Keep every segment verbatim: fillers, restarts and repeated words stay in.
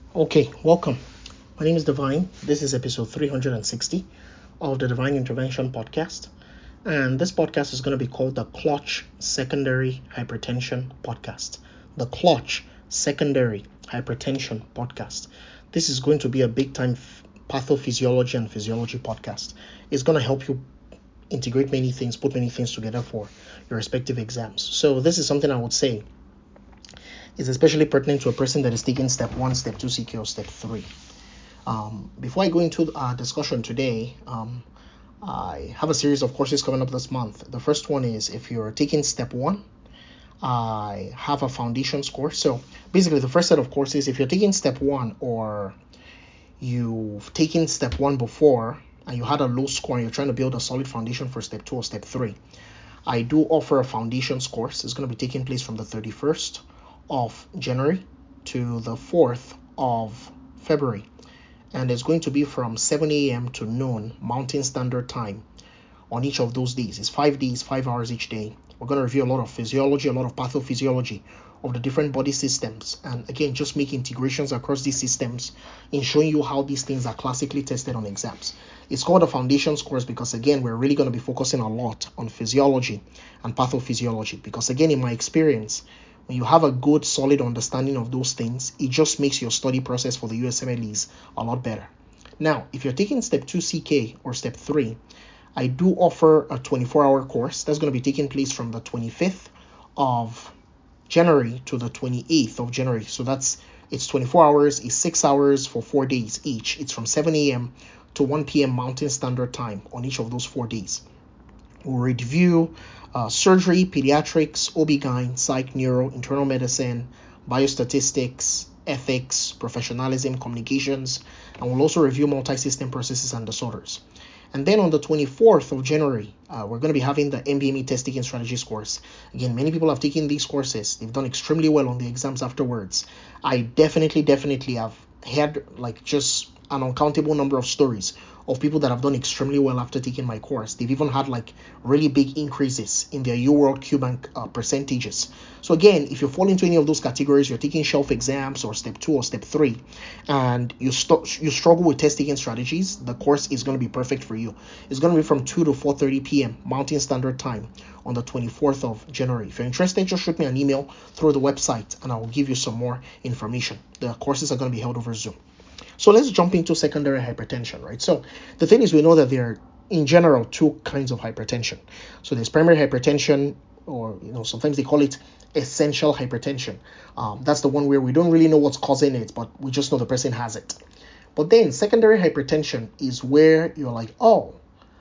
Okay, welcome. My name is Divine. This is episode three hundred sixty of the Divine Intervention Podcast. And this podcast is going to be called the Clutch Secondary Hypertension Podcast. The Clutch Secondary Hypertension Podcast. This is going to be a big time pathophysiology and physiology podcast. It's going to help you integrate many things, put many things together for your respective exams. So, this is something I would say is especially pertinent to a person that is taking step one, step two C K, or step three. Um, before I go into our discussion today, um, I have a series of courses coming up this month. The first one is if you're taking step one, I have a foundations course. So basically, the first set of courses, if you're taking step one or you've taken step one before and you had a low score and you're trying to build a solid foundation for step two or step three, I do offer a foundations course. It's going to be taking place from the thirty-first of January to the fourth of February. And it's going to be from seven a.m. to noon Mountain Standard Time on each of those days. It's five days, five hours each day. We're going to review a lot of physiology, a lot of pathophysiology of the different body systems. And again, just make integrations across these systems in showing you how these things are classically tested on exams. It's called a foundations course because, again, we're really going to be focusing a lot on physiology and pathophysiology. Because, again, in my experience, when you have a good, solid understanding of those things, it just makes your study process for the U S M L Es a lot better. Now, if you're taking step two C K or step three, I do offer a twenty-four hour course that's going to be taking place from the twenty-fifth of January to the twenty-eighth of January. So that's it's twenty-four hours, it's six hours for four days each. It's from seven a.m. to one p.m. Mountain Standard Time on each of those four days. We'll review uh, surgery, pediatrics, O B G Y N, psych, neuro, internal medicine, biostatistics, ethics, professionalism, communications, and we'll also review multi-system processes and disorders. And then on the twenty-fourth of January, uh, we're going to be having the M B M E test taking strategies course. Again, many people have taken these courses. They've done extremely well on the exams afterwards. I definitely, definitely have had like just an uncountable number of stories of people that have done extremely well after taking my course. They've even had like really big increases in their U World Q Bank uh, percentages. So again, if you fall into any of those categories, you're taking shelf exams or step two or step three, and you st- you struggle with test taking strategies, the course is going to be perfect for you. It's going to be from two to four thirty p.m. Mountain Standard Time on the twenty-fourth of January. If you're interested, just shoot me an email through the website and I will give you some more information. The courses are going to be held over Zoom. So let's jump into secondary hypertension, right? So the thing is, we know that there are, in general, two kinds of hypertension. So there's primary hypertension, or you know, sometimes they call it essential hypertension. Um, that's the one where we don't really know what's causing it, but we just know the person has it. But then secondary hypertension is where you're like, oh,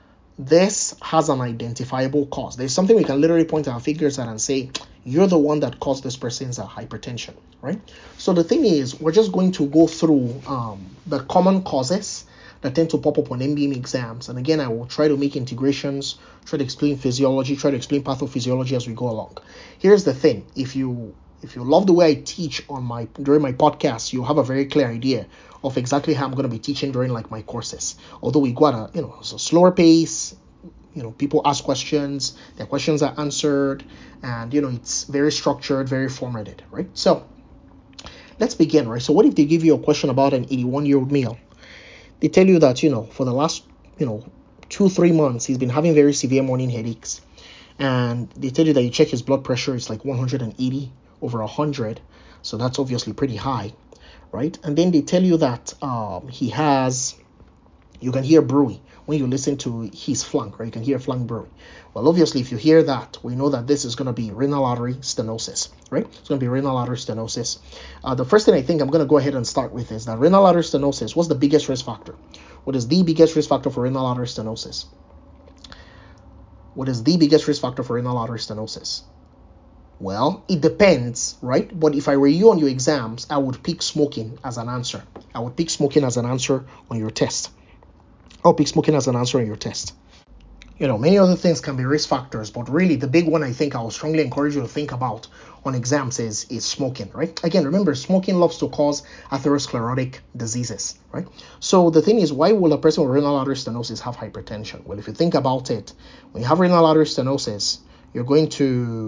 this has an identifiable cause. There's something we can literally point our fingers at and say, you're the one that caused this person's uh, hypertension, right? So the thing is, we're just going to go through um, the common causes that tend to pop up on M B M E exams. And again, I will try to make integrations, try to explain physiology, try to explain pathophysiology as we go along. Here's the thing. If you if you love the way I teach on my during my podcast, you'll have a very clear idea of exactly how I'm going to be teaching during like my courses. Although we got a you know a slower pace, you know people ask questions, their questions are answered, and you know it's very structured, very formatted, right? So let's begin, right? So what if they give you a question about an eighty-one year old male? They tell you that you know for the last you know two three months he's been having very severe morning headaches, and they tell you that you check his blood pressure, it's like one hundred eighty over one hundred, so that's obviously pretty high, right? And then they tell you that um, he has, you can hear brewing when you listen to his flank, right? You can hear flank brewing. Well, obviously, if you hear that, we know that this is going to be renal artery stenosis, right? It's going to be renal artery stenosis. Uh, the first thing I think I'm going to go ahead and start with is that renal artery stenosis, what's the biggest risk factor? What is the biggest risk factor for renal artery stenosis? What is the biggest risk factor for renal artery stenosis? Well, it depends, right? But if I were you on your exams, I would pick smoking as an answer. I would pick smoking as an answer on your test. I'll pick smoking as an answer on your test. You know, many other things can be risk factors, but really the big one I think I would strongly encourage you to think about on exams is, is smoking, right? Again, remember, smoking loves to cause atherosclerotic diseases, right? So the thing is, why will a person with renal artery stenosis have hypertension? Well, if you think about it, when you have renal artery stenosis, you're going to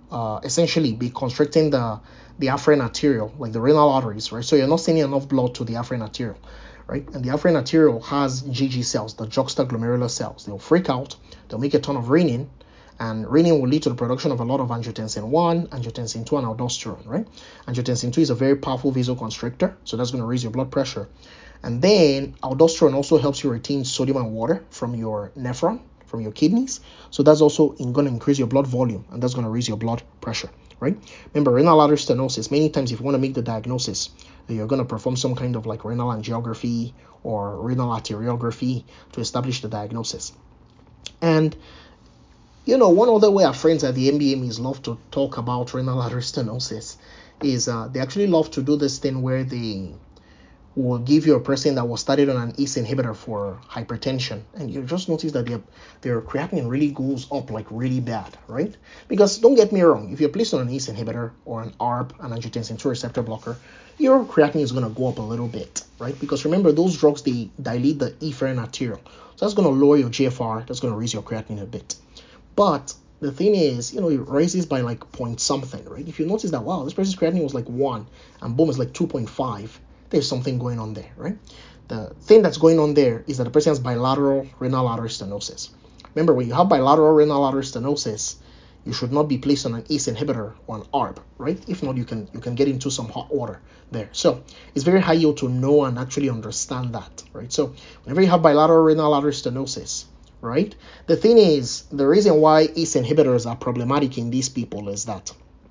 uh, essentially be constricting the the afferent arteriole, like the renal arteries, right? So you're not sending enough blood to the afferent arteriole, right? And the afferent arteriole has G G cells, the juxtaglomerular cells. They'll freak out, they'll make a ton of renin, and renin will lead to the production of a lot of angiotensin one, angiotensin two, and aldosterone, right? Angiotensin two is a very powerful vasoconstrictor, so that's going to raise your blood pressure. And then aldosterone also helps you retain sodium and water from your nephron, from your kidneys. So that's also going to increase your blood volume, and that's going to raise your blood pressure, right? Remember, renal artery stenosis, many times if you want to make the diagnosis, you're going to perform some kind of like renal angiography or renal arteriography to establish the diagnosis. And you know, one other way our friends at the M B M Es love to talk about renal artery stenosis is uh, they actually love to do this thing where they will give you a person that was started on an A C E inhibitor for hypertension, and you just notice that their, their creatinine really goes up like really bad, right? Because don't get me wrong, if you're placed on an A C E inhibitor or an A R B, an angiotensin two receptor blocker, your creatinine is going to go up a little bit, right? Because remember, those drugs, they dilate the efferent arteriole. So that's going to lower your G F R, that's going to raise your creatinine a bit. But the thing is, you know, it raises by like point something, right? If you notice that, wow, this person's creatinine was like one, and boom, it's like two point five, there's something going on there, right? The thing that's going on there is that the person has bilateral renal artery stenosis. Remember, when you have bilateral renal artery stenosis, you should not be placed on an A C E inhibitor or an A R B, right? If not, you can you can get into some hot water there. So it's very high yield to know and actually understand that, right? So whenever you have bilateral renal artery stenosis, right? The thing is, the reason why A C E inhibitors are problematic in these people is that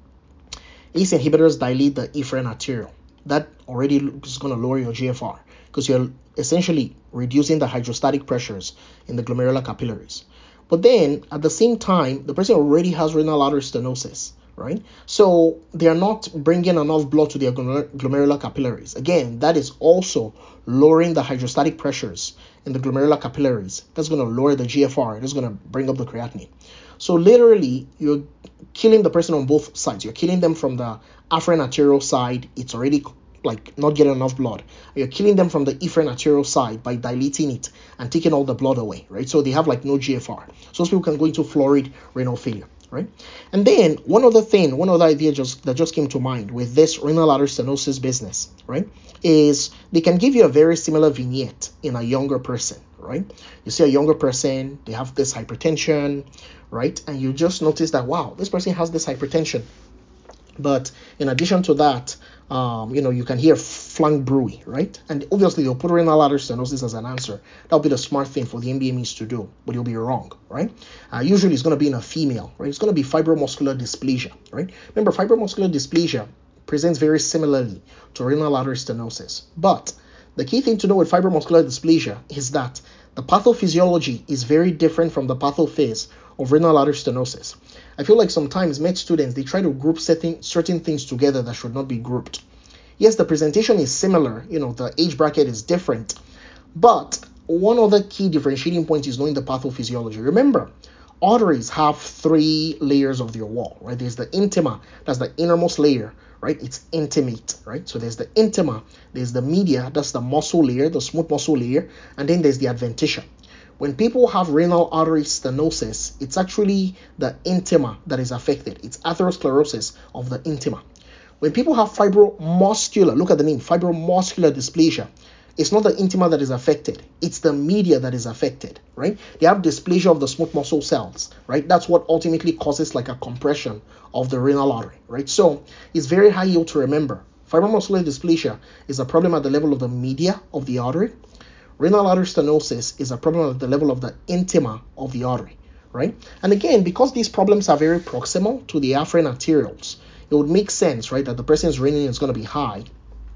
A C E inhibitors dilate the efferent arteriole. That already is going to lower your G F R because you're essentially reducing the hydrostatic pressures in the glomerular capillaries. But then at the same time, the person already has renal artery stenosis, right? So they are not bringing enough blood to their glomerular capillaries. Again, that is also lowering the hydrostatic pressures in the glomerular capillaries. That's going to lower the G F R. That's going to bring up the creatinine. So literally, you're killing the person on both sides. You're killing them from the afferent arterial side. It's already like not getting enough blood. You're killing them from the efferent arterial side by dilating it and taking all the blood away, right? So they have like no G F R. So those people can go into florid renal failure, right? And then one other thing, one other idea just that just came to mind with this renal artery stenosis business, right, is they can give you a very similar vignette in a younger person, right? You see a younger person, they have this hypertension, right? And you just notice that, wow, this person has this hypertension. But in addition to that, um, you know, you can hear flank bruit, right? And obviously, they'll put renal artery stenosis as an answer. That'll be the smart thing for the M B M Es to do, but you'll be wrong, right? Uh, usually, it's going to be in a female, right? It's going to be fibromuscular dysplasia, right? Remember, fibromuscular dysplasia presents very similarly to renal artery stenosis. But the key thing to know with fibromuscular dysplasia is that the pathophysiology is very different from the pathophys of renal artery stenosis. I feel like sometimes med students, they try to group certain, certain things together that should not be grouped. Yes, the presentation is similar, you know, the age bracket is different, but one other key differentiating point is knowing the pathophysiology. Remember, arteries have three layers of their wall, right? There's the intima, that's the innermost layer, right? It's intimate, right? So there's the intima, there's the media, that's the muscle layer, the smooth muscle layer, and then there's the adventitia. When people have renal artery stenosis, it's actually the intima that is affected. It's atherosclerosis of the intima. When people have fibromuscular, look at the name, fibromuscular dysplasia, it's not the intima that is affected. It's the media that is affected, right? They have dysplasia of the smooth muscle cells, right? That's what ultimately causes like a compression of the renal artery, right? So it's very high yield to remember. Fibromuscular dysplasia is a problem at the level of the media of the artery. Renal artery stenosis is a problem at the level of the intima of the artery, right? And again, because these problems are very proximal to the afferent arterioles, it would make sense, right, that the person's renin is going to be high.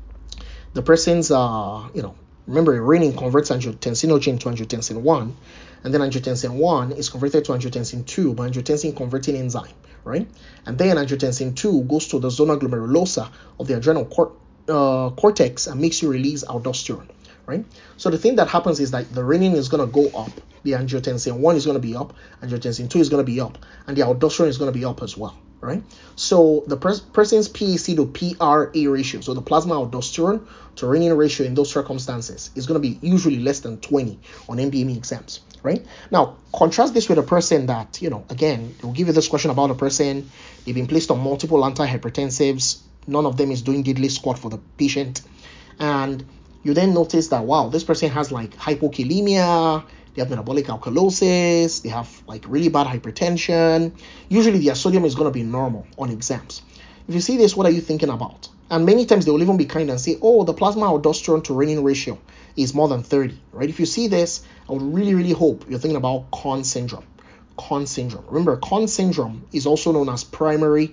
The person's, uh, you know, remember, renin converts angiotensinogen to angiotensin one, and then angiotensin one is converted to angiotensin two by angiotensin converting enzyme, right? And then angiotensin two goes to the zona glomerulosa of the adrenal cor- uh, cortex and makes you release aldosterone. Right? So the thing that happens is that the renin is going to go up, the angiotensin one is going to be up, angiotensin two is going to be up, and the aldosterone is going to be up as well, right? So the pers- person's P A C to P R A ratio, so the plasma aldosterone to renin ratio in those circumstances is going to be usually less than twenty on M B M E exams. right? Now, contrast this with a person that, you know, again, they'll give you this question about a person, they've been placed on multiple antihypertensives, none of them is doing diddly squat for the patient, and you then notice that, wow, this person has like hypokalemia, they have metabolic alkalosis, they have like really bad hypertension. Usually their sodium is going to be normal on exams. If you see this, what are you thinking about? And many times they will even be kind and say, oh, the plasma aldosterone to renin ratio is more than thirty, right? If you see this, I would really, really hope you're thinking about Conn syndrome. Conn syndrome. Remember, Conn syndrome is also known as primary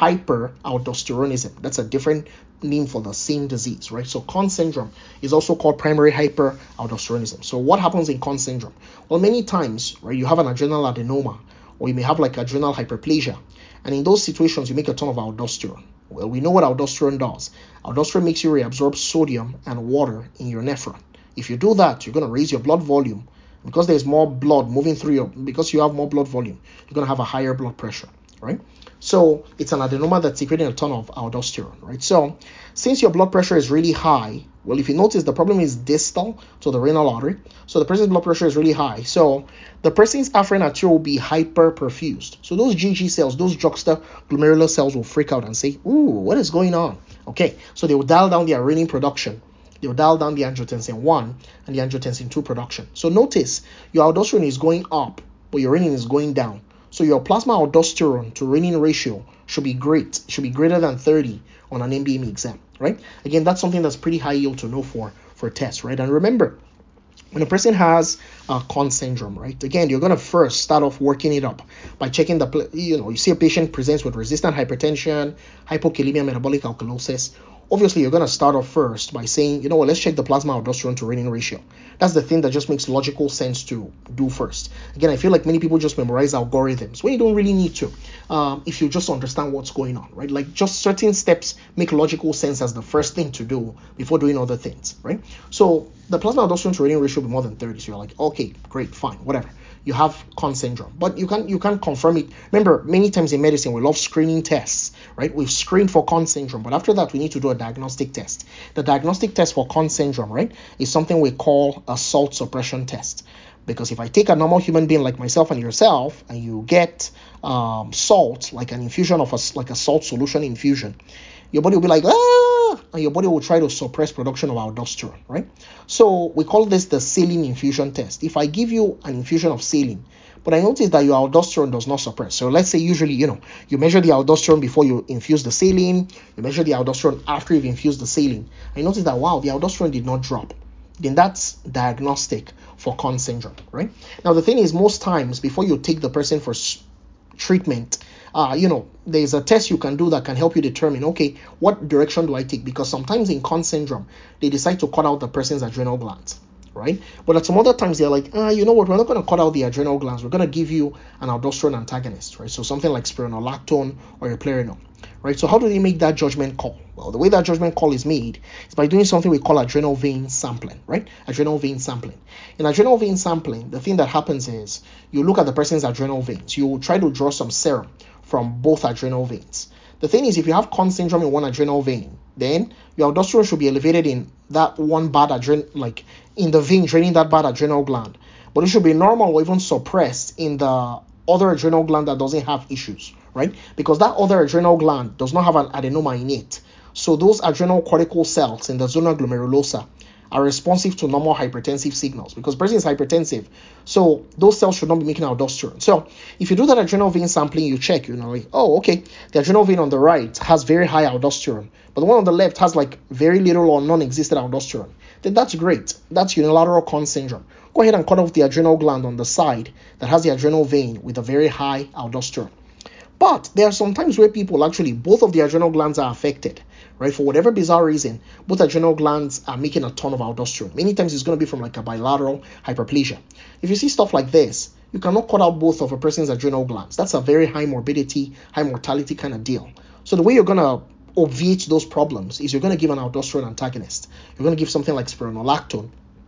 hyperaldosteronism. That's a different name for the same disease, right? So Conn syndrome is also called primary hyperaldosteronism. So what happens in Conn syndrome? Well, many times, right, you have an adrenal adenoma, or you may have like adrenal hyperplasia. And in those situations, you make a ton of aldosterone. Well, we know what aldosterone does. Aldosterone makes you reabsorb sodium and water in your nephron. If you do that, you're going to raise your blood volume. Because there's more blood moving through your, because you have more blood volume, you're going to have a higher blood pressure, right? So it's an adenoma that's secreting a ton of aldosterone, right? So since your blood pressure is really high, well, if you notice, the problem is distal to the renal artery. So the person's blood pressure is really high. So the person's afferent artery will be hyperperfused. So those G G cells, those juxtaglomerular cells will freak out and say, ooh, what is going on? Okay, so they will dial down their renin production. They will dial down the angiotensin one and the angiotensin two production. So notice your aldosterone is going up, but your renin is going down. So your plasma aldosterone to renin ratio should be great. It should be greater than thirty on an M B M E exam, right? Again, that's something that's pretty high yield to know for for tests, right? And remember, when a person has uh, Conn syndrome, right? Again, you're going to first start off working it up by checking the, you know, you see a patient presents with resistant hypertension, hypokalemia, metabolic alkalosis. Obviously, you're going to start off first by saying, you know what, let's check the plasma aldosterone to renin ratio. That's the thing that just makes logical sense to do first. Again, I feel like many people just memorize algorithms when you don't really need to, um, if you just understand what's going on, right? Like just certain steps make logical sense as the first thing to do before doing other things, right? So the plasma aldosterone to renin ratio will be more than thirty. So you're like, okay, great, fine, whatever. You have Conn syndrome, but you can you can confirm it. Remember, many times in medicine we love screening tests, right? We've screened for Conn syndrome, but after that we need to do a diagnostic test. The diagnostic test for Conn syndrome, right, is something we call a salt suppression test. Because if I take a normal human being like myself and yourself, and you get um, salt, like an infusion of a like a salt solution infusion, your body will be like, ah, and your body will try to suppress production of aldosterone, right? So we call this the saline infusion test. If I give you an infusion of saline, but I notice that your aldosterone does not suppress. So let's say usually, you know, you measure the aldosterone before you infuse the saline, you measure the aldosterone after you've infused the saline. I notice that, wow, the aldosterone did not drop. Then that's diagnostic for Conn syndrome, right? Now, the thing is, most times before you take the person for treatment, uh, you know, there's a test you can do that can help you determine, okay, what direction do I take? Because sometimes in Conn syndrome, they decide to cut out the person's adrenal glands, right? But at some other times, they're like, ah, you know what, we're not going to cut out the adrenal glands. We're going to give you an aldosterone antagonist, right? So something like spironolactone or eplerenone, right? So how do they make that judgment call? Well, the way that judgment call is made is by doing something we call adrenal vein sampling, right? Adrenal vein sampling. In adrenal vein sampling, the thing that happens is you look at the person's adrenal veins. You try to draw some serum from both adrenal veins. The thing is, if you have Conn syndrome in one adrenal vein, then your aldosterone should be elevated in that one bad adrenal, like in the vein draining that bad adrenal gland. But it should be normal or even suppressed in the other adrenal gland that doesn't have issues, right? Because that other adrenal gland does not have an adenoma in it. So those adrenal cortical cells in the zona glomerulosa are responsive to normal hypertensive signals because the person is hypertensive. So those cells should not be making aldosterone. So if you do that adrenal vein sampling, you check, you know, like, oh, okay, the adrenal vein on the right has very high aldosterone, but the one on the left has like very little or non-existent aldosterone. Then that's great. That's unilateral Conn syndrome. Go ahead and cut off the adrenal gland on the side that has the adrenal vein with a very high aldosterone. But there are some times where people actually, both of the adrenal glands are affected, right? For whatever bizarre reason, both adrenal glands are making a ton of aldosterone. Many times it's going to be from like a bilateral hyperplasia. If you see stuff like this, you cannot cut out both of a person's adrenal glands. That's a very high morbidity, high mortality kind of deal. So the way you're going to obviate those problems is you're going to give an aldosterone antagonist. You're going to give something like spironolactone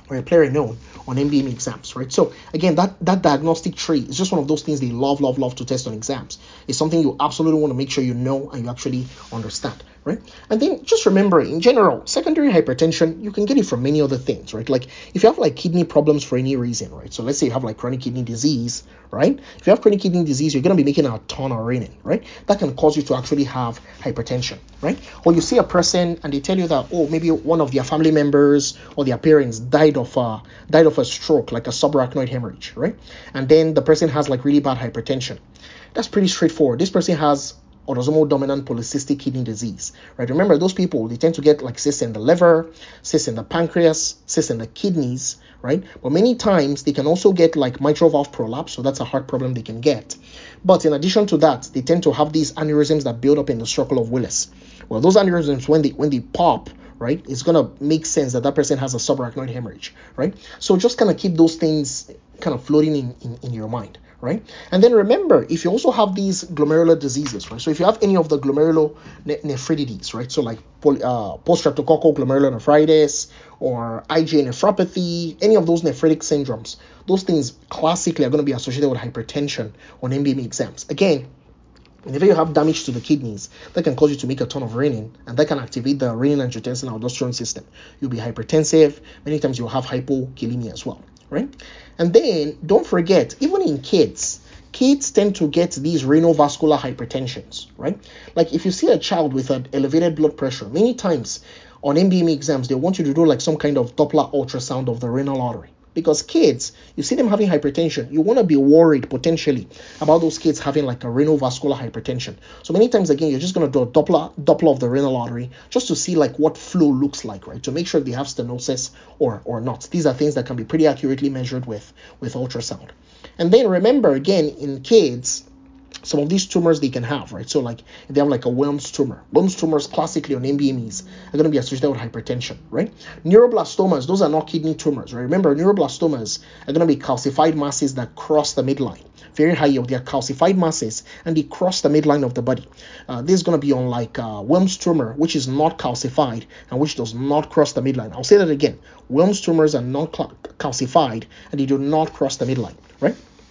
or a pleurinone on M B M E exams, right? So again, that that diagnostic tree is just one of those things they love, love, love to test on exams. It's something you absolutely want to make sure you know and you actually understand, right? And then just remember, in general, secondary hypertension, you can get it from many other things, right? Like if you have like kidney problems for any reason, right? So let's say you have like chronic kidney disease, right? If you have chronic kidney disease, you're going to be making a ton of renin, right? That can cause you to actually have hypertension, right? Or you see a person and they tell you that, oh, maybe one of their family members or their parents died of a died of a stroke, like a subarachnoid hemorrhage, right? And then the person has like really bad hypertension. That's pretty straightforward. This person has autosomal dominant polycystic kidney disease, right? Remember, those people, they tend to get like cysts in the liver, cysts in the pancreas, cysts in the kidneys, right? But many times they can also get like mitral valve prolapse, so that's a heart problem they can get. But in addition to that, they tend to have these aneurysms that build up in the circle of Willis. Well, those aneurysms, when they when they pop, right, it's gonna make sense that that person has a subarachnoid hemorrhage, right? So just kind of keep those things kind of floating in, in, in your mind, right? And then remember, if you also have these glomerular diseases, right? So if you have any of the glomerulonephritis, right? So like poly, uh, post-streptococcal glomerulonephritis or IgA nephropathy, any of those nephritic syndromes, those things classically are going to be associated with hypertension on M B M E exams. Again, whenever you have damage to the kidneys, that can cause you to make a ton of renin, and that can activate the renin-angiotensin-aldosterone system. You'll be hypertensive. Many times you'll have hypokalemia as well, right? And then don't forget, even in kids, kids tend to get these renal vascular hypertensions, right? Like if you see a child with an elevated blood pressure, many times on M B M E exams, they want you to do like some kind of Doppler ultrasound of the renal artery. Because kids, you see them having hypertension, you want to be worried potentially about those kids having like a renal vascular hypertension. So many times, again, you're just going to do a Doppler, Doppler of the renal artery just to see like what flow looks like, right? To make sure they have stenosis or, or not. These are things that can be pretty accurately measured with, with ultrasound. And then remember, again, in kids, some of these tumors they can have, right? So like if they have like a Wilms tumor, Wilms tumors classically on M B M Es are going to be associated with hypertension, right? Neuroblastomas, those are not kidney tumors, right? Remember, neuroblastomas are going to be calcified masses that cross the midline, very high yield. They are calcified masses and they cross the midline of the body. Uh, this is going to be on like uh, Wilms tumor, which is not calcified and which does not cross the midline. I'll say that again. Wilms tumors are not calcified and they do not cross the midline, right?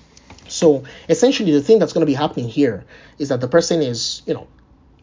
So essentially, the thing that's going to be happening here is that the person is, you know,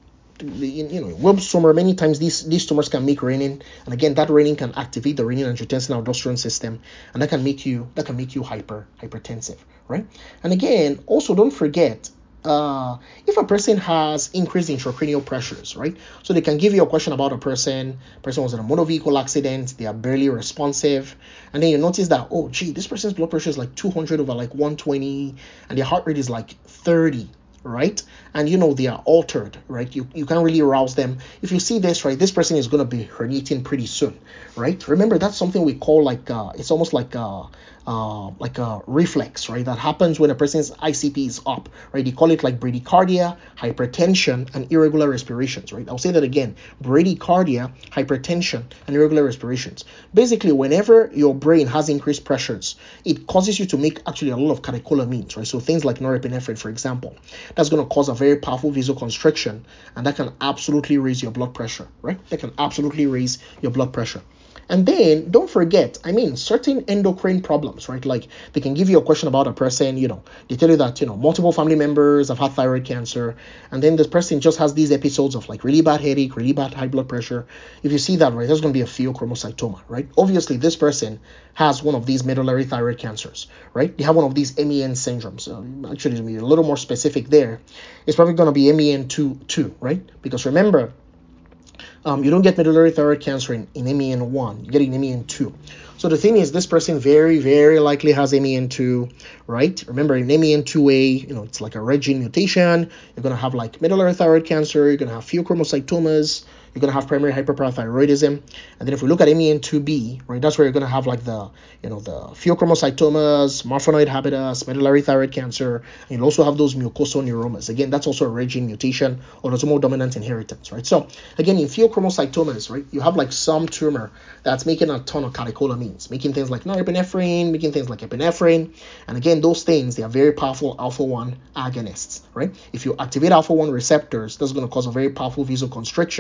you know, Wilms tumor. Many times these these tumors can make renin, and again, that renin can activate the renin-angiotensin-aldosterone system, and that can make you that can make you hyper hypertensive, right? And again, also don't forget. Uh, if a person has increased intracranial pressures, right? So they can give you a question about a person, person was in a motor vehicle accident, they are barely responsive, and then you notice that, oh, gee, this person's blood pressure is like two hundred over like one twenty, and their heart rate is like thirty, right? And you know they are altered, right? You you can't really arouse them. If you see this, right, this person is going to be herniating pretty soon, right? Remember, that's something we call like, uh, it's almost like a, uh, like a reflex, right? That happens when a person's I C P is up, right? They call it like bradycardia, hypertension, and irregular respirations, right? I'll say that again, bradycardia, hypertension, and irregular respirations. Basically, whenever your brain has increased pressures, it causes you to make actually a lot of catecholamines, right? So things like norepinephrine, for example, that's going to cause a very powerful vasoconstriction, and that can absolutely raise your blood pressure, right? That can absolutely raise your blood pressure. And then don't forget, I mean, certain endocrine problems, right? Like they can give you a question about a person, you know, they tell you that, you know, multiple family members have had thyroid cancer, and then this person just has these episodes of like really bad headache, really bad high blood pressure. If you see that, right, there's going to be a pheochromocytoma, right? Obviously, this person has one of these medullary thyroid cancers, right? They have one of these M E N syndromes. Uh, actually, to be a little more specific there, it's probably going to be M E N two, two, right? Because remember, Um, you don't get medullary thyroid cancer in, in M E N one, you get it in M E N two. So the thing is, this person very, very likely has M E N two, right? Remember, in M E N two A, you know, it's like a red gene mutation. You're going to have like medullary thyroid cancer. You're going to have pheochromocytomas. You're going to have primary hyperparathyroidism. And then if we look at M E N two B, right, that's where you're going to have like the, you know, the pheochromocytomas, marfanoid habitus, medullary thyroid cancer. And you'll also have those mucosal neuromas. Again, that's also a red gene mutation, autosomal dominant inheritance, right? So again, in pheochromocytomas, right, you have like some tumor that's making a ton of catecholamines, making things like norepinephrine, making things like epinephrine. And again, those things, they are very powerful alpha one agonists, right? If you activate alpha one receptors, that's going to cause a very powerful vasoconstriction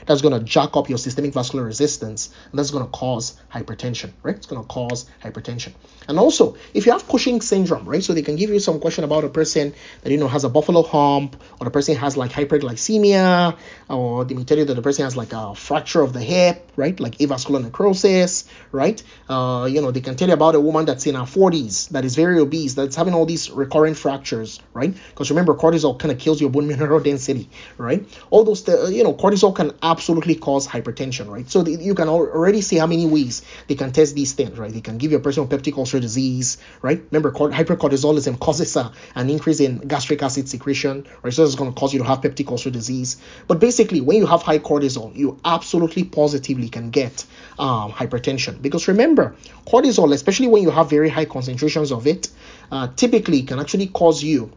That's going to jack up your systemic vascular resistance, and that's going to cause hypertension, right? It's going to cause hypertension. And also, if you have Cushing syndrome, right? So they can give you some question about a person that, you know, has a buffalo hump, or the person has like hyperglycemia, or they may tell you that the person has like a fracture of the hip, right? Like avascular necrosis, right? Uh, you know, they can tell you about a woman that's in her forties that is very obese, that's having all these recurrent fractures, right? Because remember, cortisol kind of kills your bone mineral density, right? All those, you know, cortisol can absolutely cause hypertension, right? So the, you can already see how many ways they can test these things, right? They can give you a person with peptic ulcer disease, right? Remember, hypercortisolism causes a, an increase in gastric acid secretion, right? So it's going to cause you to have peptic ulcer disease. But basically, when you have high cortisol, you absolutely positively can get um, hypertension. Because remember, cortisol, especially when you have very high concentrations of it, uh, typically can actually cause you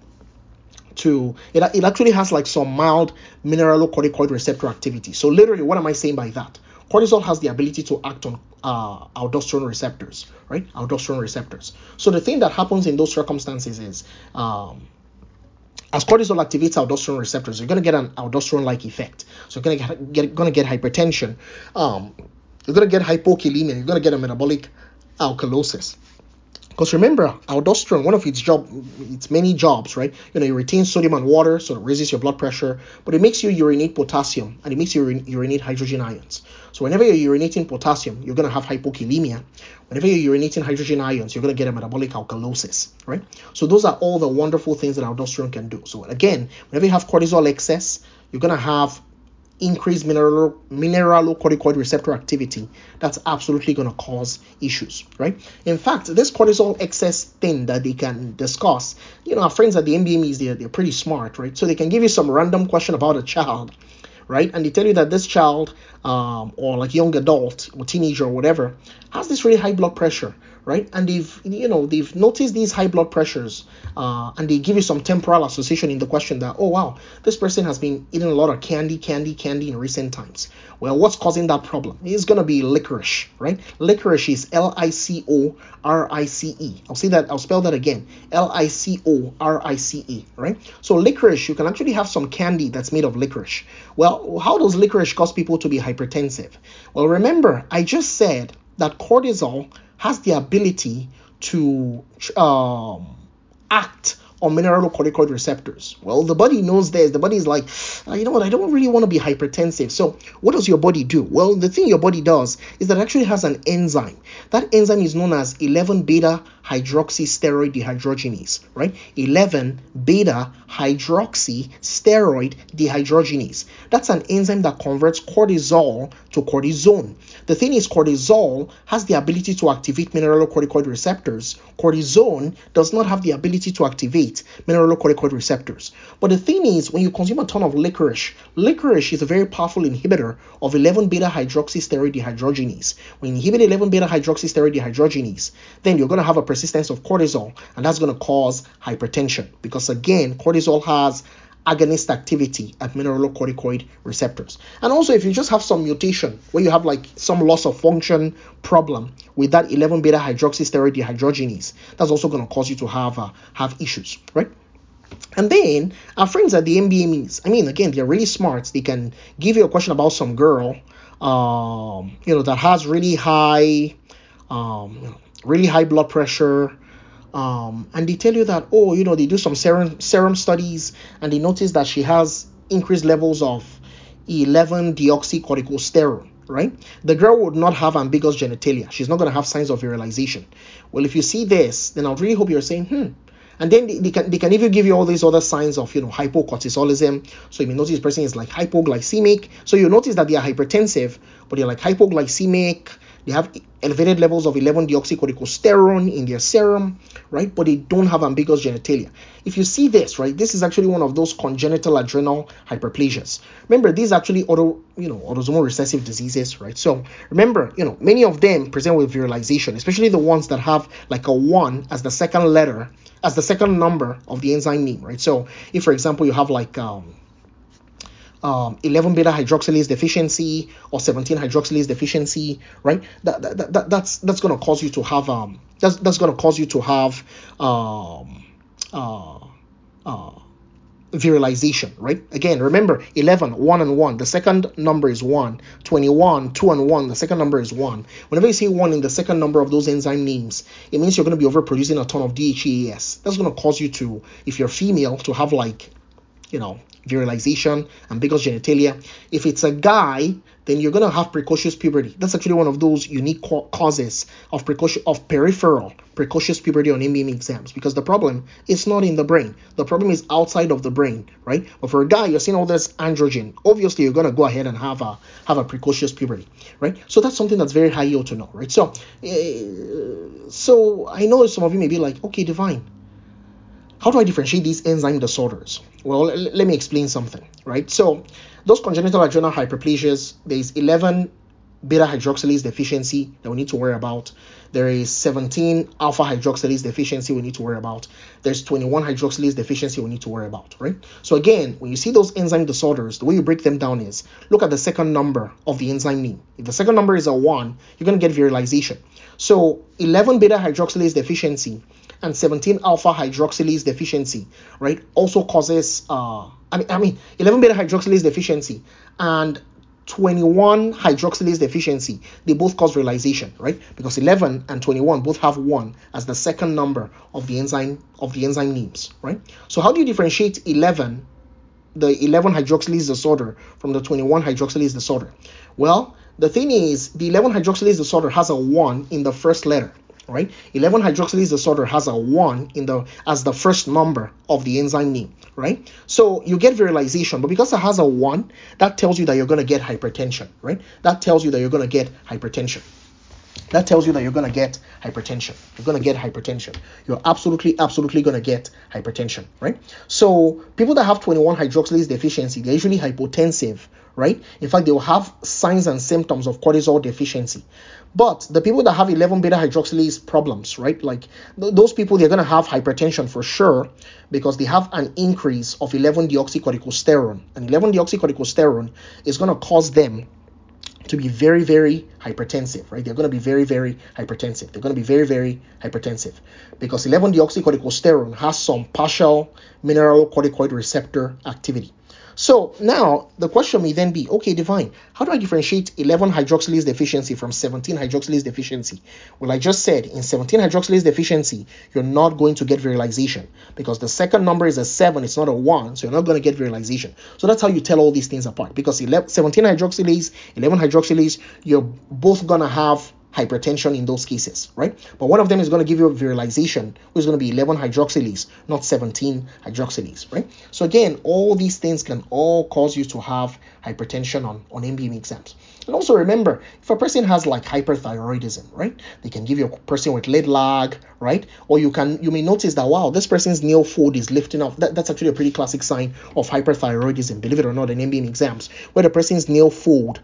to, it, it actually has like some mild mineralocorticoid receptor activity. So literally, what am I saying by that? Cortisol has the ability to act on uh, aldosterone receptors, right? Aldosterone receptors. So the thing that happens in those circumstances is, um, as cortisol activates aldosterone receptors, you're going to get an aldosterone-like effect. So you're going to get, get going to get hypertension. Um, you're going to get hypokalemia. You're going to get a metabolic alkalosis. Because remember, aldosterone, one of its job, its many jobs, right? You know, it retains sodium and water, so it raises your blood pressure, but it makes you urinate potassium, and it makes you urinate hydrogen ions. So whenever you're urinating potassium, you're going to have hypokalemia. Whenever you're urinating hydrogen ions, you're going to get a metabolic alkalosis, right? So those are all the wonderful things that aldosterone can do. So again, whenever you have cortisol excess, you're going to have increased mineral mineralocorticoid receptor activity. That's absolutely going to cause issues, right? In fact, this cortisol excess thing that they can discuss, you know, our friends at the M B M Es, they're, they're pretty smart, right? So they can give you some random question about a child, right? And they tell you that this child, um, or like young adult or teenager or whatever, has this really high blood pressure, right? And they've, you know, they've noticed these high blood pressures, uh, and they give you some temporal association in the question that, oh wow, this person has been eating a lot of candy, candy, candy in recent times. Well, what's causing that problem? It's going to be licorice, right? Licorice is L I C O R I C E. I'll say that, I'll spell that again. L I C O R I C E, right? So licorice, you can actually have some candy that's made of licorice. Well, how does licorice cause people to be hypertensive? Well, remember, I just said that cortisol has the ability to um, act on mineralocorticoid receptors. Well, the body knows this. The body is like, uh, you know what, I don't really want to be hypertensive. So what does your body do? Well, the thing your body does is that it actually has an enzyme. That enzyme is known as eleven beta hydroxysteroid dehydrogenase, right? eleven beta hydroxysteroid dehydrogenase. That's an enzyme that converts cortisol to cortisone. The thing is, cortisol has the ability to activate mineralocorticoid receptors. Cortisone does not have the ability to activate mineralocorticoid receptors. But the thing is, when you consume a ton of licorice, licorice is a very powerful inhibitor of eleven beta hydroxysteroid dehydrogenase. When you inhibit eleven beta hydroxysteroid dehydrogenase, then you're going to have a persistence of cortisol, and that's going to cause hypertension. Because again, cortisol has agonist activity at mineralocorticoid receptors. And also, if you just have some mutation where you have like some loss of function problem with that eleven beta hydroxysteroid dehydrogenase, that's also going to cause you to have uh, have issues, right? And then our friends at the M B M Es, I mean, again, they're really smart. They can give you a question about some girl, um, you know, that has really high, um, you know, really high blood pressure. Um, and they tell you that, oh, you know, they do some serum serum studies, and they notice that she has increased levels of eleven deoxycorticosterone, right? The girl would not have ambiguous genitalia. She's not going to have signs of virilization. Well, if you see this, then I really hope you're saying, hmm. And then they, they can they can even give you all these other signs of, you know, hypocortisolism. So you may notice the person is like hypoglycemic. So you notice that they are hypertensive, but they're like hypoglycemic. They have elevated levels of eleven deoxycorticosterone in their serum, right? But they don't have ambiguous genitalia. If you see this, right, this is actually one of those congenital adrenal hyperplasias. Remember, these are actually auto, you know, autosomal recessive diseases, right? So remember, you know, many of them present with virilization, especially the ones that have like a one as the second letter, as the second number of the enzyme name, right? So if, for example, you have like um, um, eleven beta hydroxylase deficiency or seventeen hydroxylase deficiency, right? That, that, that that's that's going to cause you to have um that's that's going to cause you to have um uh uh virilization, right? Again, remember, eleven, one and one, the second number is one. twenty-one, two and one, the second number is one. Whenever you see one in the second number of those enzyme names, it means you're going to be overproducing a ton of D H E A S. That's going to cause you to, if you're female, to have like, you know, virilization, ambiguous genitalia. If it's a guy, then you're going to have precocious puberty. That's actually one of those unique causes of precocious of peripheral precocious puberty on M B M E exams, because the problem is not in the brain. The problem is outside of the brain, right? But for a guy, you're seeing all this androgen. Obviously, you're going to go ahead and have a have a precocious puberty, right? So that's something that's very high yield to know, right? So, uh, so I know some of you may be like, okay, Divine, how do I differentiate these enzyme disorders? Well, l- let me explain something, right? So those congenital adrenal hyperplasias, there's eleven beta hydroxylase deficiency that we need to worry about. There is seventeen alpha hydroxylase deficiency we need to worry about. There's twenty-one hydroxylase deficiency we need to worry about, right? So again, when you see those enzyme disorders, the way you break them down is look at the second number of the enzyme name. If the second number is a one, you're going to get virilization. So eleven beta hydroxylase deficiency and seventeen alpha hydroxylase deficiency, right, also causes uh I mean I mean eleven beta hydroxylase deficiency and twenty-one hydroxylase deficiency, they both cause virilization, right? Because eleven and twenty-one both have one as the second number of the enzyme of the enzyme names, right? So how do you differentiate eleven, the eleven hydroxylase disorder from the twenty-one hydroxylase disorder? Well, the thing is, the eleven hydroxylase disorder has a one in the first letter, right? eleven hydroxylase disorder has a one in the as the first number of the enzyme name, right? So you get virilization, but because it has a one, that tells you that you're going to get hypertension, right? That tells you that you're going to get hypertension. That tells you that you're going to get hypertension. You're going to get hypertension. You're absolutely, absolutely going to get hypertension, right? So people that have twenty-one hydroxylase deficiency, they're usually hypotensive, right? In fact, they will have signs and symptoms of cortisol deficiency. But the people that have eleven beta hydroxylase problems, right? Like th- those people, they're going to have hypertension for sure because they have an increase of eleven deoxycorticosterone. And eleven deoxycorticosterone is going to cause them to be very, very hypertensive, right? They're going to be very, very hypertensive. They're going to be very, very hypertensive because eleven deoxycorticosterone has some partial mineralocorticoid receptor activity. So now the question may then be, okay, Divine, how do I differentiate eleven hydroxylase deficiency from seventeen hydroxylase deficiency? Well, I just said in seventeen hydroxylase deficiency, you're not going to get virilization because the second number is a seven, it's not a one, so you're not going to get virilization. So that's how you tell all these things apart, because seventeen hydroxylase, eleven hydroxylase, you're both going to have hypertension in those cases, right? But one of them is going to give you a virilization, which is going to be eleven hydroxylase, not seventeen hydroxylase, right? So again, all these things can all cause you to have hypertension on, on M B M E exams. And also remember, if a person has like hyperthyroidism, right, they can give you a person with lead lag, right? Or you can you may notice that, wow, this person's nail fold is lifting off. That, that's actually a pretty classic sign of hyperthyroidism, believe it or not, in M B M E exams, where the person's nail fold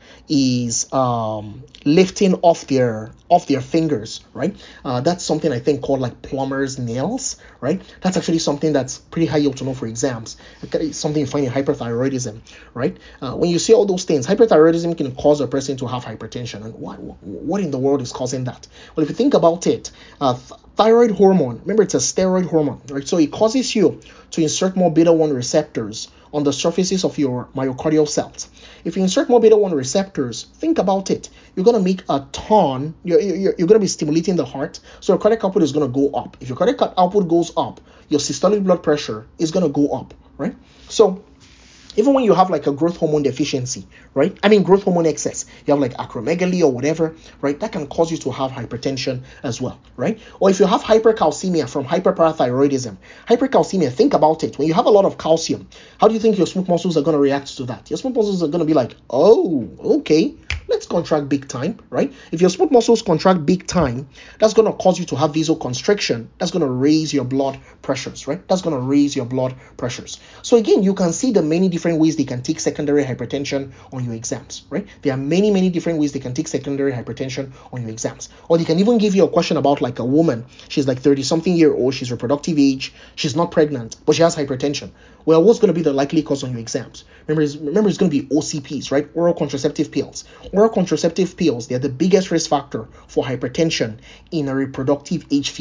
is um, lifting off their off their fingers, right? Uh, that's something I think called like plumber's nails, right? That's actually something that's pretty high yield to know for exams. It's something you find in hyperthyroidism, right? Uh, when you see all those things, hyperthyroidism can cause a person to have hypertension. And what what in the world is causing that? Well, if you think about it, uh, th- thyroid hormone, remember it's a steroid hormone, right? So it causes you to insert more beta one receptors on the surfaces of your myocardial cells. If you insert more beta one receptors, think about it. You're going to make a ton, you're, you're, you're going to be stimulating the heart, so your cardiac output is going to go up. If your cardiac output goes up, your systolic blood pressure is going to go up, right? So even when you have like a growth hormone deficiency, right? I mean growth hormone excess, you have like acromegaly or whatever, right? That can cause you to have hypertension as well, right? Or if you have hypercalcemia from hyperparathyroidism, hypercalcemia, think about it. When you have a lot of calcium, how do you think your smooth muscles are going to react to that? Your smooth muscles are going to be like, oh, okay, let's contract big time, right? If your smooth muscles contract big time, that's going to cause you to have vasoconstriction. That's going to raise your blood pressures, right? That's going to raise your blood pressures. So again, you can see the many different ways they can take secondary hypertension on your exams, right? There are many, many different ways they can take secondary hypertension on your exams. Or they can even give you a question about like a woman. She's like thirty something year old. She's reproductive age. She's not pregnant, but she has hypertension. Well, what's going to be the likely cause on your exams? Remember, it's, remember it's going to be O C Ps, right? Oral contraceptive pills. Oral contraceptive pills, they're the biggest risk factor for hypertension in a reproductive age female,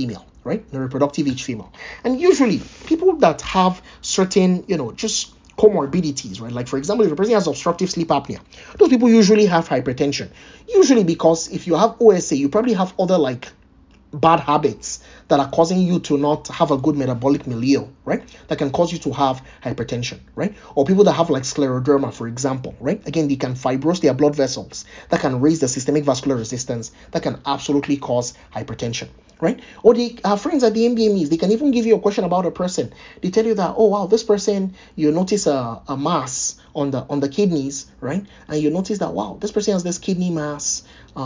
right? The reproductive age female. And usually people that have certain, you know, just comorbidities, right? Like for example, if a person has obstructive sleep apnea, those people usually have hypertension. Usually because if you have O S A, you probably have other like bad habits that are causing you to not have a good metabolic milieu, right? That can cause you to have hypertension, right? Or people that have like scleroderma, for example, right? Again, they can fibrose their blood vessels. That can raise the systemic vascular resistance. That can absolutely cause hypertension, right? Or they have friends at the M B M Es. They can even give you a question about a person. They tell you that, oh wow, this person, you notice a, a mass on the on the kidneys, right? And you notice that, wow, this person has this kidney mass.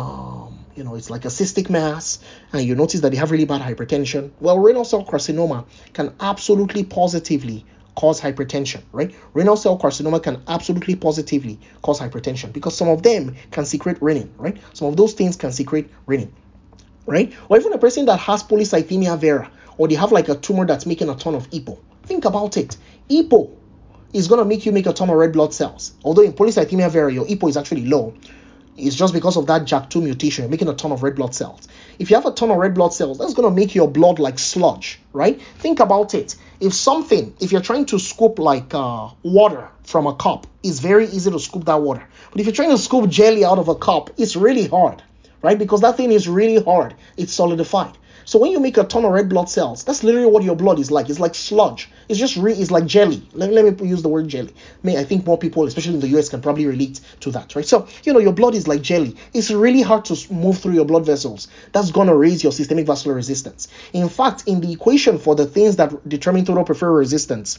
Um, you know, it's like a cystic mass, and you notice that they have really bad hypertension. Well, renal cell carcinoma can absolutely positively cause hypertension, right? Renal cell carcinoma can absolutely positively cause hypertension because some of them can secrete renin, right? Some of those things can secrete renin, right? Or even a person that has polycythemia vera, or they have like a tumor that's making a ton of E P O. Think about it. E P O is going to make you make a ton of red blood cells. Although in polycythemia vera, your E P O is actually low. It's just because of that J A K two mutation, you're making a ton of red blood cells. If you have a ton of red blood cells, that's going to make your blood like sludge, right? Think about it. If something, if you're trying to scoop like uh, water from a cup, it's very easy to scoop that water. But if you're trying to scoop jelly out of a cup, it's really hard, right? Because that thing is really hard. It's solidified. So when you make a ton of red blood cells, that's literally what your blood is like. It's like sludge. It's just re- it's like jelly. Let, let me use the word jelly. I mean, I think more people, especially in the U S, can probably relate to that, right? So, you know, your blood is like jelly. It's really hard to move through your blood vessels. That's going to raise your systemic vascular resistance. In fact, in the equation for the things that determine total peripheral resistance,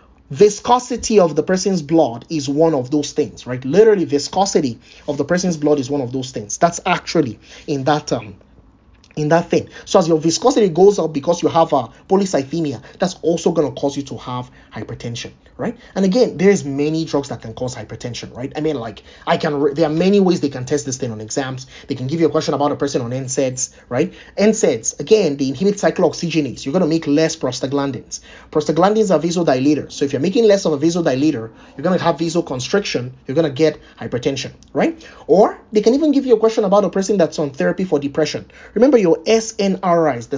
viscosity of the person's blood is one of those things, right? Literally, viscosity of the person's blood is one of those things. That's actually in that um in that thing. So as your viscosity goes up because you have a polycythemia, that's also going to cause you to have hypertension, right? And again, there's many drugs that can cause hypertension, right? I mean, like I can, re- there are many ways they can test this thing on exams. They can give you a question about a person on N SAIDs, right? N SAIDs, again, they inhibit cyclooxygenase. You're going to make less prostaglandins. Prostaglandins are vasodilators. So if you're making less of a vasodilator, you're going to have vasoconstriction. You're going to get hypertension, right? Or they can even give you a question about a person that's on therapy for depression. Remember your S N R Is, the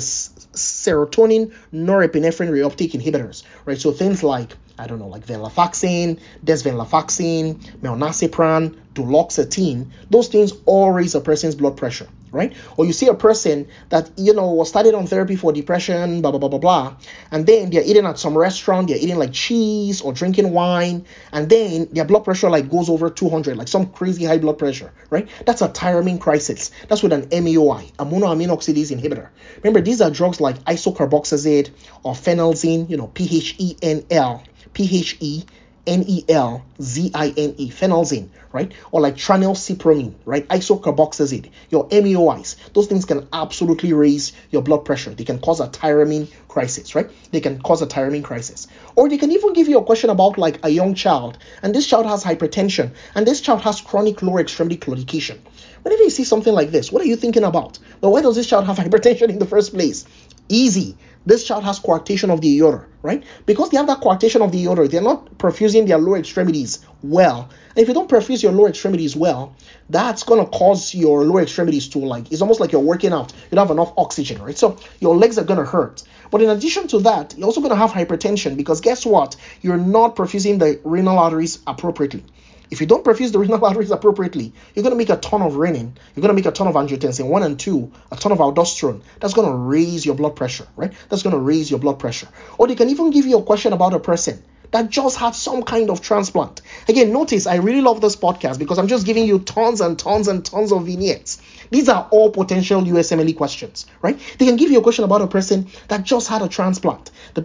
serotonin norepinephrine reuptake inhibitors, right? So things like, I don't know, like venlafaxine, desvenlafaxine, melnazepran, duloxetine, those things all raise a person's blood pressure, right? Or you see a person that, you know, was started on therapy for depression, blah, blah, blah, blah, blah, and then they're eating at some restaurant, they're eating like cheese or drinking wine, and then their blood pressure like goes over two hundred, like some crazy high blood pressure, right? That's a tyramine crisis. That's with an M A O I, a monoamine oxidase inhibitor. Remember, these are drugs like isocarboxazid or phenelzine, you know, P H E N L, P H E N E L Z I N E, phenelzine, right? Or like tranylcypromine, right? Isocarboxazid, your M A O Is. Those things can absolutely raise your blood pressure. They can cause a tyramine crisis, right? They can cause a tyramine crisis. Or they can even give you a question about like a young child, and this child has hypertension, and this child has chronic lower extremity claudication. Whenever you see something like this, what are you thinking about? Well, why does this child have hypertension in the first place? Easy. This child has coarctation of the aorta, right? Because they have that coarctation of the aorta, they're not perfusing their lower extremities well. And if you don't perfuse your lower extremities well, that's going to cause your lower extremities to like, it's almost like you're working out. You don't have enough oxygen, right? So your legs are going to hurt. But in addition to that, you're also going to have hypertension because guess what? You're not perfusing the renal arteries appropriately. If you don't perfuse the renal arteries appropriately, you're going to make a ton of renin. You're going to make a ton of angiotensin one and two, a ton of aldosterone. That's going to raise your blood pressure, right? That's going to raise your blood pressure. Or they can even give you a question about a person that just had some kind of transplant. Again, notice I really love this podcast because I'm just giving you tons and tons and tons of vignettes. These are all potential U S M L E questions, right? They can give you a question about a person that just had a transplant. The,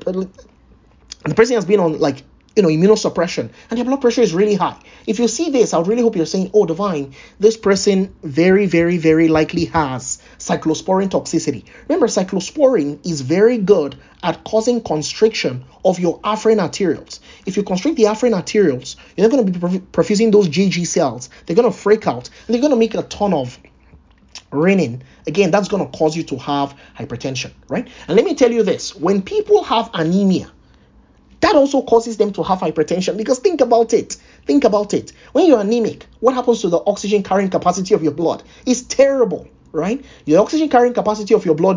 the person has been on like, you know, immunosuppression, and their blood pressure is really high. If you see this, I would really hope you're saying, oh, Divine, this person very, very, very likely has cyclosporine toxicity. Remember, cyclosporine is very good at causing constriction of your afferent arterioles. If you constrict the afferent arterioles, you're not going to be perfusing those J G cells. They're going to freak out, and they're going to make a ton of renin. Again, that's going to cause you to have hypertension, right? And let me tell you this, when people have anemia, that also causes them to have hypertension because think about it. Think about it. When you're anemic, what happens to the oxygen carrying capacity of your blood? It's terrible, right? Your oxygen carrying capacity of your blood is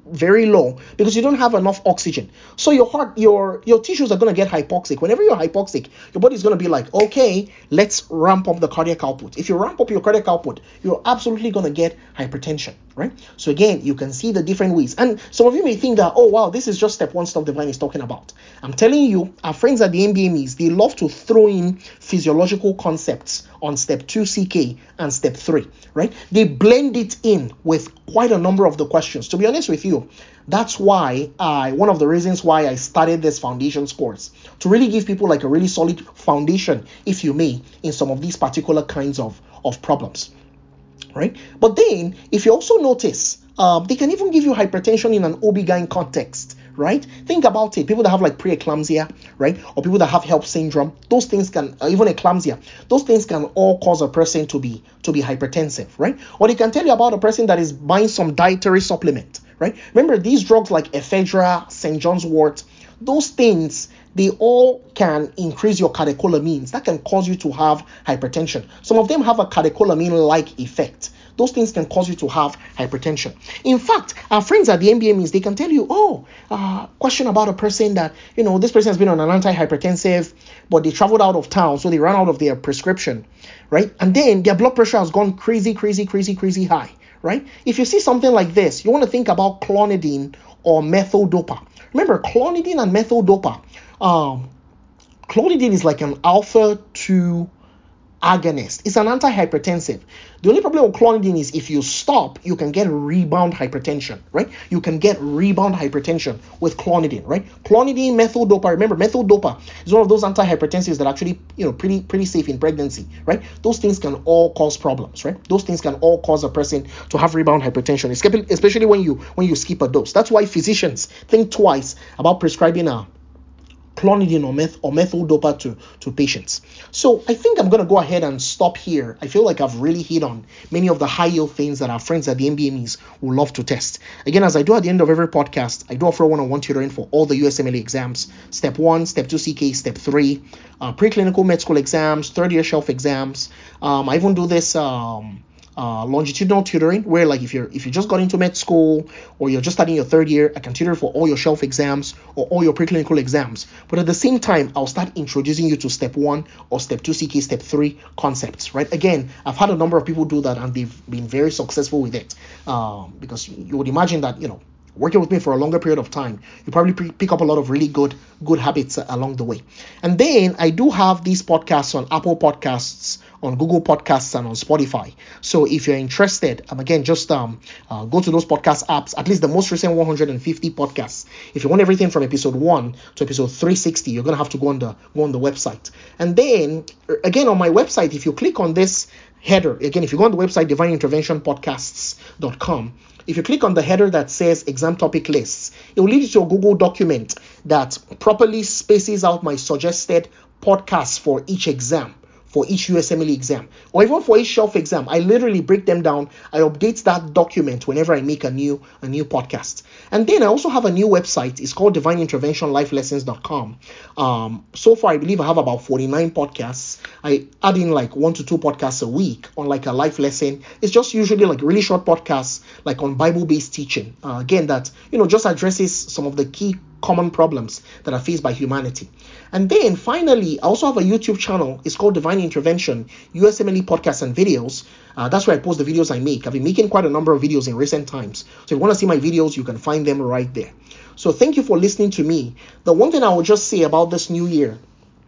very low because you don't have enough oxygen. So your heart, your your tissues are going to get hypoxic. Whenever you're hypoxic, your body is going to be like, okay, let's ramp up the cardiac output. If you ramp up your cardiac output, you're absolutely going to get hypertension, right? So again, you can see the different ways. And some of you may think that, oh wow, this is just step one stuff Divine is talking about. I'm telling you, our friends at the M B M Es, they love to throw in physiological concepts on step two C K and step three, right? They blend it in with quite a number of the questions. To be honest with you, that's why I, one of the reasons why I started this foundations course, to really give people like a really solid foundation, if you may, in some of these particular kinds of, of problems, right? But then, if you also notice, um, they can even give you hypertension in an O B G Y N context, right? Think about it. People that have like preeclampsia, right? Or people that have HELLP syndrome, those things can, uh, even eclampsia, those things can all cause a person to be to be hypertensive, right? Or they can tell you about a person that is buying some dietary supplement, right? Remember these drugs like ephedra, Saint John's wort, those things, they all can increase your catecholamines. That can cause you to have hypertension. Some of them have a catecholamine-like effect. Those things can cause you to have hypertension. In fact, our friends at the M B M Es, they can tell you, oh, uh, question about a person that, you know, this person has been on an antihypertensive, but they traveled out of town, so they ran out of their prescription, right? And then their blood pressure has gone crazy, crazy, crazy, crazy high, right? If you see something like this, you want to think about clonidine or methyl dopa. Remember, clonidine and methyl dopa, um, clonidine is like an alpha two agonist. It's an antihypertensive. The only problem with clonidine is if you stop, you can get rebound hypertension, right? You can get rebound hypertension with clonidine, right? Clonidine, methyl dopa. Remember, methyl dopa is one of those antihypertensives that actually, you know, pretty pretty safe in pregnancy, right? Those things can all cause problems, right? Those things can all cause a person to have rebound hypertension, especially when you when you skip a dose. That's why physicians think twice about prescribing a clonidine or, meth- or methyl dopa to, to patients. So I think I'm going to go ahead and stop here. I feel like I've really hit on many of the high yield things that our friends at the M B M Es would love to test. Again, as I do at the end of every podcast, I do offer one-on-one tutoring for all the U S M L E exams. Step one, step two C K, step three, uh, preclinical med school exams, third year shelf exams. Um, I even do this um, Uh, longitudinal tutoring, where like if you're if you just got into med school or you're just starting your third year, I can tutor for all your shelf exams or all your preclinical exams. But at the same time, I'll start introducing you to step one or step two C K, step three concepts, right? Again, I've had a number of people do that and they've been very successful with it, um, because you would imagine that, you know, working with me for a longer period of time, you probably pre- pick up a lot of really good good habits uh, along the way. And then I do have these podcasts on Apple Podcasts, on Google Podcasts, and on Spotify. So if you're interested, um, again, just um uh, go to those podcast apps, at least the most recent one hundred fifty podcasts. If you want everything from episode one to episode three sixty, you're gonna have to go on the go on the website. And then again, on my website, if you click on this header, again, if you go on the website divine intervention podcasts dot com, if you click on the header that says exam topic lists, it will lead you to a Google document that properly spaces out my suggested podcasts for each exam, for each U S M L E exam, or even for each shelf exam. I literally break them down. I update that document whenever I make a new a new podcast. And then I also have a new website. It's called divine intervention life lessons dot com. Um, so far, I believe I have about forty-nine podcasts. I add in like one to two podcasts a week on like a life lesson. It's just usually like really short podcasts, like on Bible-based teaching. Uh, again, that, you know, just addresses some of the key common problems that are faced by humanity. And then finally, I also have a YouTube channel. It's called Divine Intervention, U S M L E Podcasts and Videos. Uh, that's where I post the videos I make. I've been making quite a number of videos in recent times. So if you want to see my videos, you can find them right there. So thank you for listening to me. The one thing I will just say about this new year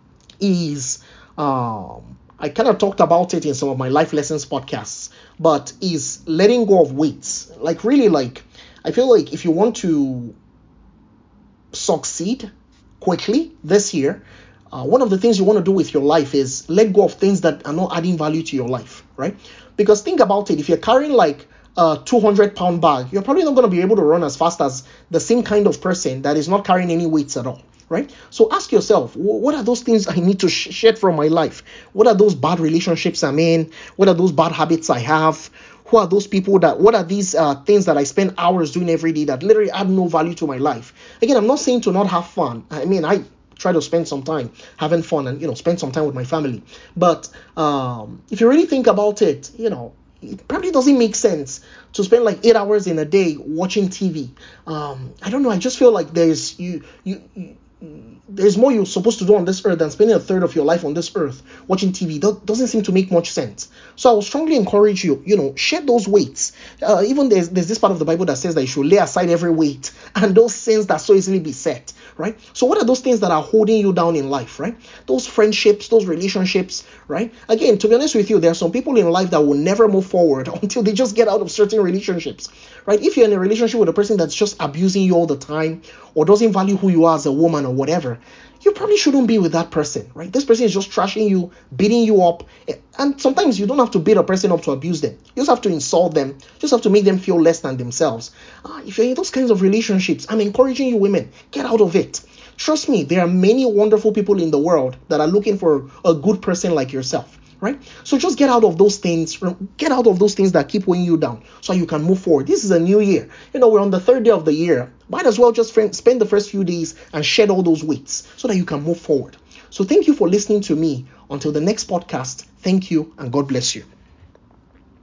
is, um, I kind of talked about it in some of my life lessons podcasts, but is letting go of weights. Like really, like, I feel like if you want to succeed quickly this year, uh, one of the things you want to do with your life is let go of things that are not adding value to your life, right? Because think about it, if you're carrying like a two hundred pound bag, you're probably not going to be able to run as fast as the same kind of person that is not carrying any weights at all, right? So ask yourself, what are those things I need to sh- shed from my life? What are those bad relationships I'm in? What are those bad habits I have? Who are those people that, what are these uh, things that I spend hours doing every day that literally add no value to my life? Again, I'm not saying to not have fun. I mean, I try to spend some time having fun and, you know, spend some time with my family. But um, if you really think about it, you know, it probably doesn't make sense to spend like eight hours in a day watching T V. Um, I don't know. I just feel like there's you you. you there's more you're supposed to do on this earth than spending a third of your life on this earth watching T V. That doesn't seem to make much sense. So I would strongly encourage you, you know, shed those weights. Uh, even there's there's this part of the Bible that says that you should lay aside every weight and those sins that so easily beset, right? So what are those things that are holding you down in life, right? Those friendships, those relationships, right? Again, to be honest with you, there are some people in life that will never move forward until they just get out of certain relationships, right? If you're in a relationship with a person that's just abusing you all the time or doesn't value who you are as a woman or whatever, you probably shouldn't be with that person, right? This person is just trashing you, beating you up. And sometimes you don't have to beat a person up to abuse them. You just have to insult them. You just have to make them feel less than themselves. Uh, if you're in those kinds of relationships, I'm encouraging you women, get out of it. Trust me, there are many wonderful people in the world that are looking for a good person like yourself. Right? So just get out of those things, get out of those things that keep weighing you down so you can move forward. This is a new year. You know, we're on the third day of the year. Might as well just spend the first few days and shed all those weights so that you can move forward. So thank you for listening to me. Until the next podcast, thank you and God bless you.